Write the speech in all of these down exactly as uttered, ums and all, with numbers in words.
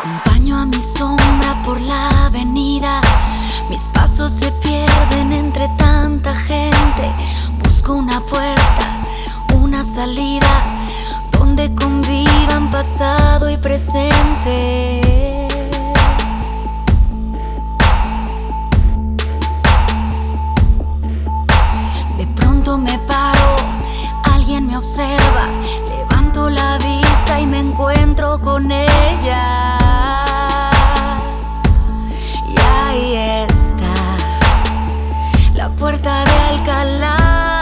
Acompaño a mi sombra por la avenida. Mis pasos se pierden entre tanta gente. Busco una puerta, una salida donde convivan pasado y presente. De pronto me paro, alguien me observa. Levanto la vista y me encuentro con ella. Y ahí está, la puerta de Alcalá.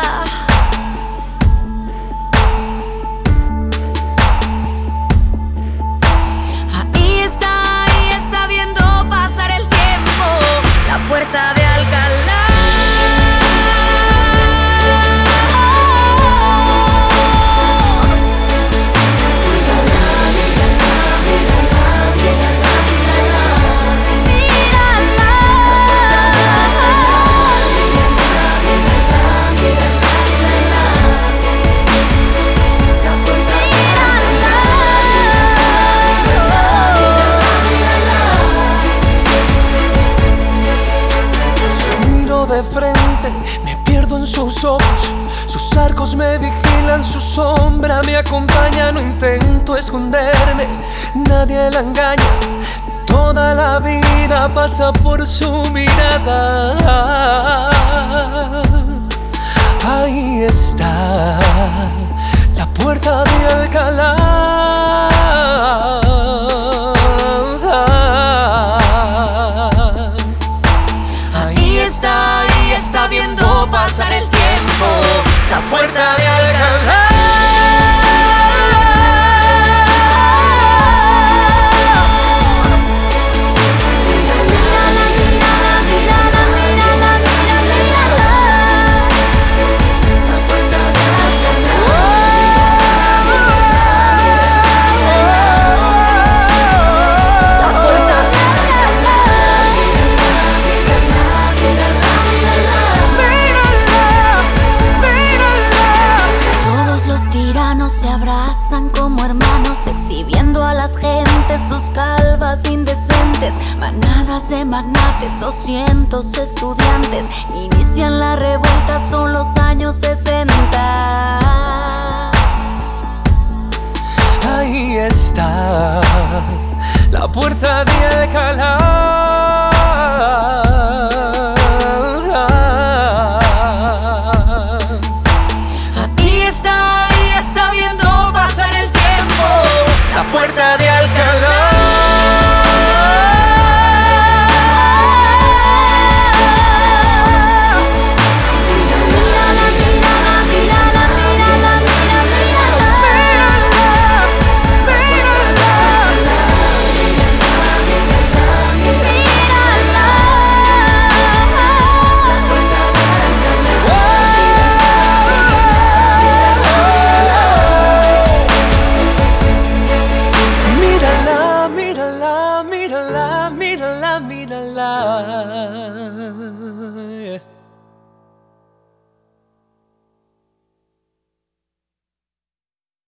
Ahí está, ahí está viendo pasar el tiempo. La puerta de Alcalá. De frente, me pierdo en sus ojos. Sus arcos me vigilan, su sombra me acompaña. No intento esconderme, nadie la engaña. Toda la vida pasa por su mirada. Ahí está, la puerta de Alcalá. Está, ahí está viendo pasar el tiempo. La puerta de Alcalá. Se abrazan como hermanos, exhibiendo a las gentes sus calvas indecentes. Manadas de magnates, doscientos estudiantes inician la revuelta, son los años sesenta. Ahí está, la puerta de Alcalá. Ahí está, está viendo pasar el tiempo. La puerta de